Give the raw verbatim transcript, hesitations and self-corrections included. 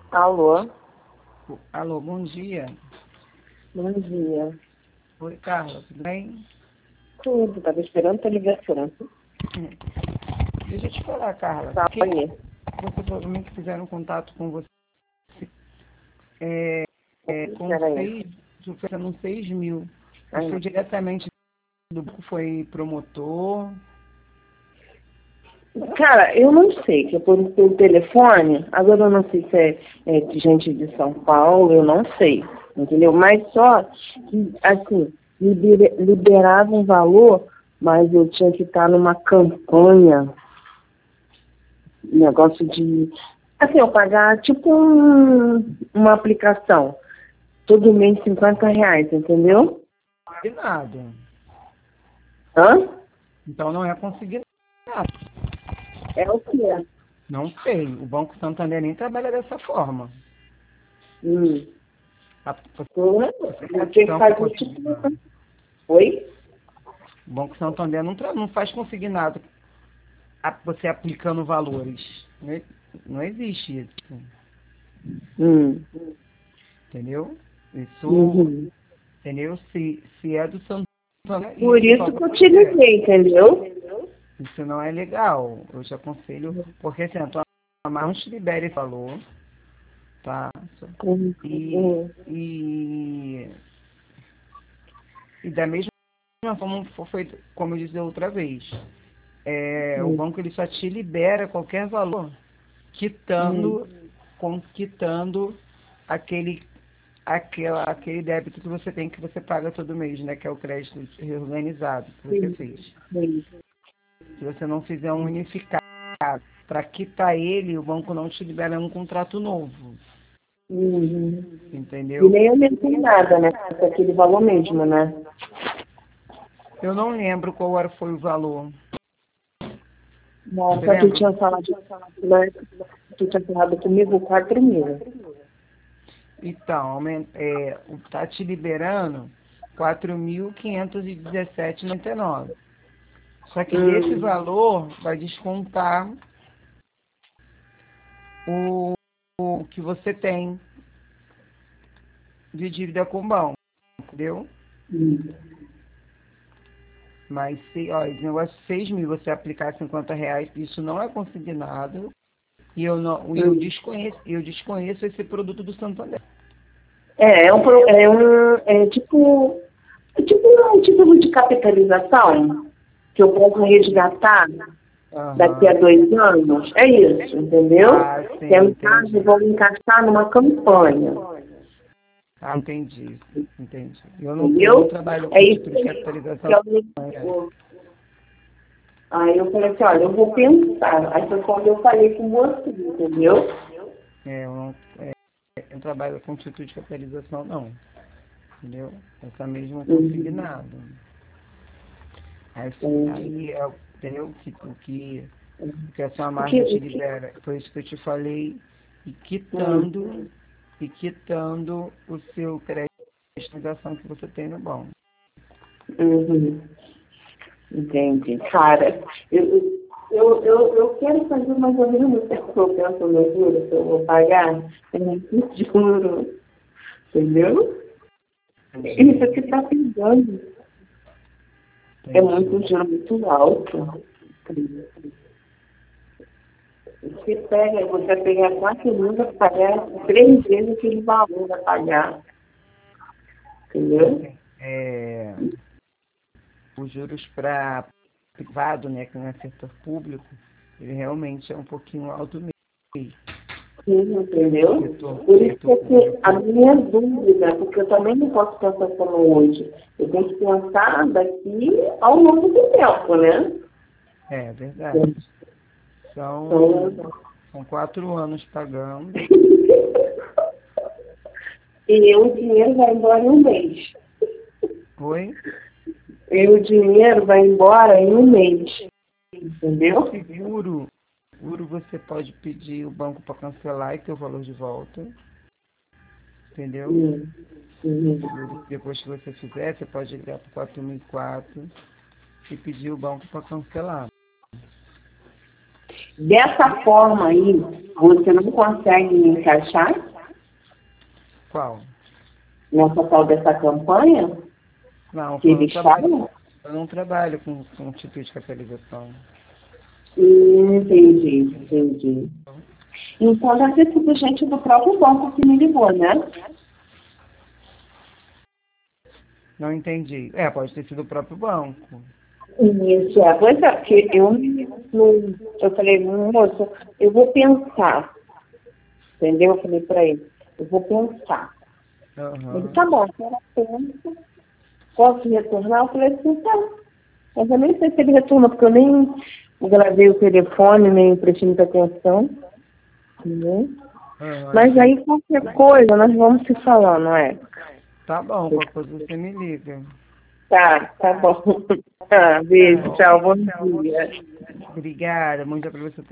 Alô? Alô, bom dia. Bom dia. Oi, Carla, tudo bem? Tudo, tava esperando tua ligação. Hum. Deixa eu te falar, Carla. Tá, Que aí. você provavelmente fizeram contato com você é, é, com Peraí. seis, oferecendo seis mil. Mas Aí. foi diretamente do banco, foi promotor. Cara, eu não sei, que é por, pelo telefone, agora eu não sei se é, é de gente de São Paulo, eu não sei, entendeu? Mas só que, assim, libera- liberava um valor, mas eu tinha que estar numa campanha, negócio de, assim, eu pagar tipo um- uma aplicação, todo mês cinquenta reais, entendeu? Combinado. Hã? Então não é conseguir nada. É o quê? Não sei. O Banco Santander nem trabalha dessa forma. Hum. A- Porra, Você tem eu tinha que opção para fazer conseguir tipo. nada. Oi? O Banco Santander não, tra- não faz consignado a- você aplicando valores. Não, e- não existe isso. Hum. Entendeu? Isso, Uhum. entendeu? Se, se é do Santander, Por isso isso para que eu te você. liguei, entendeu? Isso não é legal. Eu te aconselho, porque assim, a tua mãe não te libera esse valor, tá? Hum. E, Hum. e, e da mesma forma foi como eu disse outra vez. É, o Hum. banco ele só te libera qualquer valor Hum. quitando, com, quitando aquele, aquela, aquele débito que você tem que você paga todo mês, né? Que é o crédito reorganizado que você Sim. fez. Sim. Se você não fizer um unificado para quitar ele, o banco não te libera um contrato novo. Uhum. E Entendeu? nem aumentei nada, né? Com aquele valor mesmo, né? Eu não lembro qual era, foi o valor. Você Nossa, tu lembra? tinha falado, né? Tu tinha falado comigo quatro mil. Então, aumen- é, tá te liberando quatro mil quinhentos e dezessete e noventa e nove. Só que desse Hum. valor vai descontar o, o que você tem de dívida com o banco, entendeu? Hum. Mas se, ó, esse negócio de seis mil você aplicar cinquenta reais, isso não é consignado. E eu, não, e eu, Hum. desconheço, eu desconheço esse produto do Santander. É, é um, pro- é um, é tipo, é tipo um título de capitalização que eu posso resgatar daqui a Aham. dois anos. É isso, entendeu? Ah, Que é sim, no caso, eu entendi. vou encaixar numa campanha, Ah, entendi. Entendi. Eu não, eu não entendeu? trabalho É com isso título de que capitalização. eu me Aí eu falei assim, olha, eu vou pensar. Aí foi quando eu falei com você, entendeu? É, eu não, é, eu não trabalho com título de capitalização, não. Entendeu? Essa mesmo Uhum. consignado. Aí, Entendi. aí é, entendeu? Que, o, que, o que a sua O que, margem te o que, libera. Foi isso que eu te falei. E hum, quitando, e quitando o seu crédito de estabilização que você tem no banco. uhum. Entendi. Cara, eu, eu, eu, eu quero fazer mais ou menos o que eu penso no juro que eu vou pagar. É muito juro. Entendeu? Isso Entendi. aqui tá pegando. É muito Entendi. juro muito alto. Você pega, você vai pegar quatro mil para pagar três vezes aquele valor a pagar. Entendeu? Assim, é, os juros para privado, né, que não é setor público, ele realmente é um pouquinho alto mesmo. Sim, entendeu? Setor, Por isso setor que a público. minha dúvida, porque eu também não posso pensar como hoje. Eu tenho que pensar daqui ao longo do tempo, né? É verdade. São, Então, são quatro anos pagando. e o dinheiro vai embora em um mês. Oi? E o dinheiro vai embora em um mês. Entendeu? Seguro. Seguro você pode pedir o banco para cancelar e ter o valor de volta. Entendeu? Hum, hum. Seguro. Depois que você fizer, você pode ligar para quatro mil e quatro e pedir o banco para cancelar. Dessa forma aí, você não consegue me encaixar Qual? nessa tal dessa campanha Não, que eu não eles trabalho, falam? eu não trabalho com, com tipo de capitalização. Hum, entendi, entendi. Então deve ter sido gente do próprio banco que me ligou, né? Não entendi. É, pode ter sido o próprio banco. Isso, é, pois é, porque eu, não- eu falei, moço, eu vou pensar, entendeu? Eu falei pra ele, eu vou pensar. Ele, Aham. tá bom, a senhora pensa, posso retornar? Eu falei assim, tá. Mas eu nem sei se ele retorna, porque eu nem gravei o telefone, nem prestei muita atenção, entendeu? Aham, Mas entendi. aí qualquer coisa, nós vamos se falar, não é? Tá bom, qualquer coisa você me liga. Tá, tá bom. Tá, beijo, Tá. tchau, bom dia. Obrigada, muito pra você